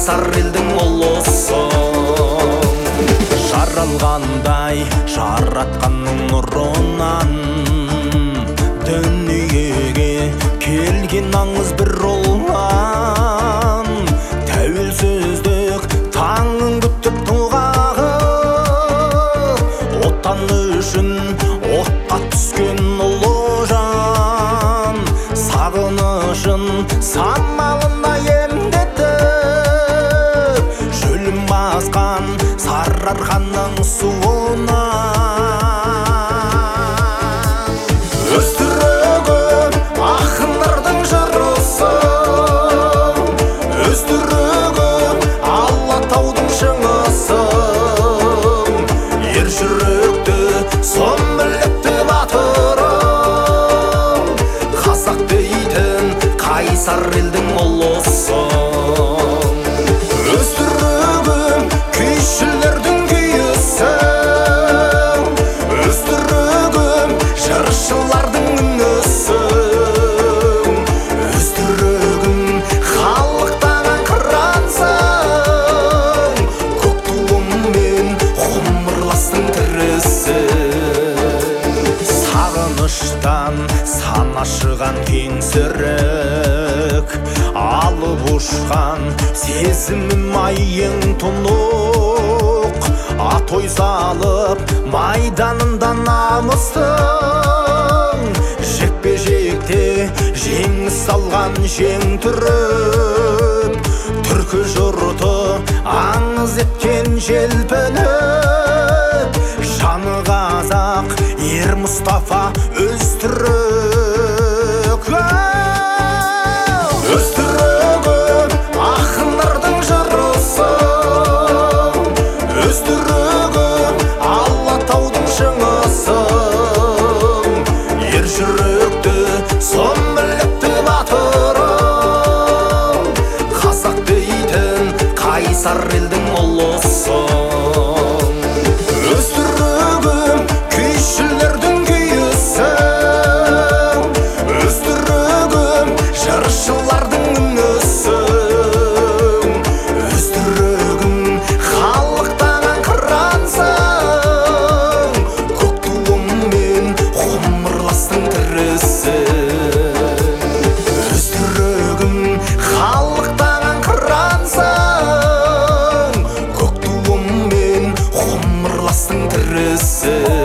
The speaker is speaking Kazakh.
қайсар елдің ұлысың. Жаралғандай жаратқанның нұрынан дүниеге келген аңыз бір ұлан. Тәуелсіздік таңын күтіп тұлғағы, отан үшін отқа түскен ұлы жан. Сағынышын самалына емдетіп, шөлін басқан Сарыарқаның суына. Өзтүрігім ақындардың жырысың, өзтүрігім Алатаудың шыңысың. Ер жүректі сон білікті батырың, қазақ дейтін қайсар елдің ұлысың. Өзтүрігім күйшілердің күйісің, өзтүрігім жыршылардың үнісің. Өзтүрігім халықтаған қырансың, көк туыммен ғұмырластың тірісің. Сағыныштан сан ашыған кеңсірік, алып ұшқан сезімім айың тұнық. Атой салып майданында намыстың, жекпе-жекте жеңіс алған жең түріп. Түркі жұрты аңыз еткен желпініп, жаны қазақ ер Мұстафа Өзтүрік. Өзтүрігім ақындардың жырысың, өзтүрігім Алатаудың шыңысың. Ер жүректі сон білікті батырың, қазақ дейтін қайсар елдің ұлысың. Өзтүрігім күйшілердің күйісің, өзтүрігім жыршылардың үнісің. Өзтүрігім халықтаған қырансың, көк туыммен ғұмырластың тірісің. Өзтүрігім халықтаған қырансың, көк туыммен ғұмырластың тірісің.